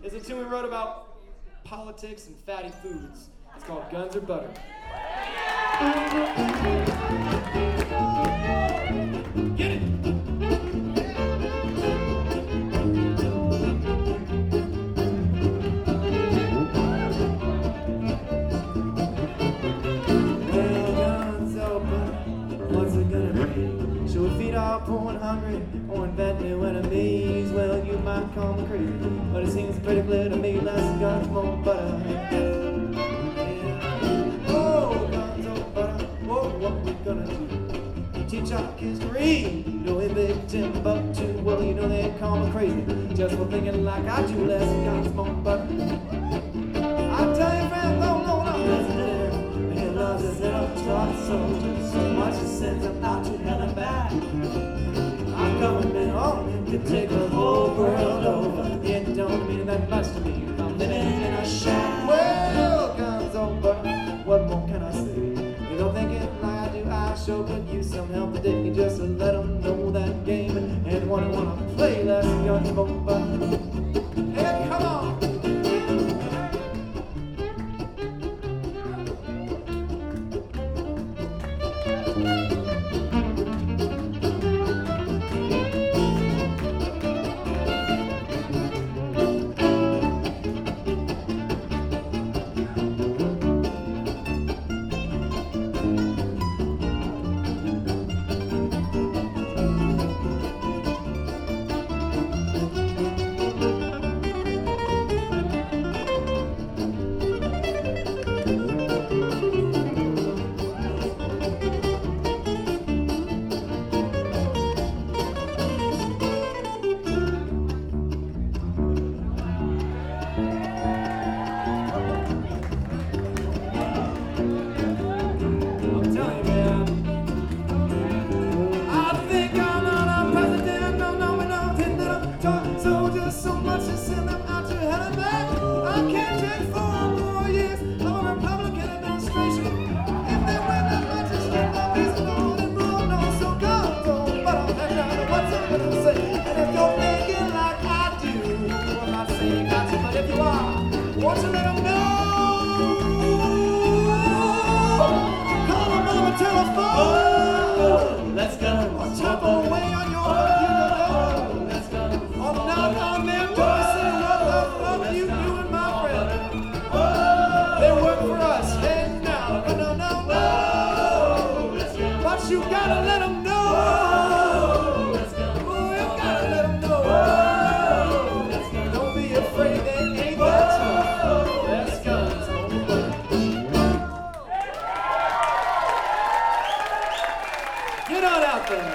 It's a tune we wrote about politics and fatty foods. It's called Guns or Butter. Get it! What's it gonna be? Should we feed our poor and hungry or invent new enemies? Well, you might call me crazy, but it seems pretty clear to me less guns, more butter. Yeah. Oh, guns, oh, butter. Whoa, what we gonna do? Teach our kids to read. You know, in Big Timbuktu, well, you know they call me crazy just for thinking like I do. Less guns, more butter. I tell you, friend, no, listen to there. Man loves his little truck soldiers so much it sends them out to hell and back. Our government on to take the whole world over. It don't mean that much to me if I'm living in a shack. Well, guns over, what more can I say? You don't think it like I do, I sure could use some help today just to let them know that game and wanna play less guns over. Hey, come on! So much to send them out to hell and back. I can't take 4 more years of a Republican administration. If they win that much, it's not that reason on and roll. No, so guns on, but I'll heck out of what's I'm gonna say. And if you're thinking like I do, I'm not saying got to, but if you are, won't you let them know? Call them on the telephone. Oh, let's go. Or tap away on your computer. Let's go. Or knock on their door, say what the fuck you doing, my friend? They work for us, and now, no. But you gotta let them know. Oh, you gotta let them know. Don't be afraid, they ain't that tough. Let's go. Get on out there.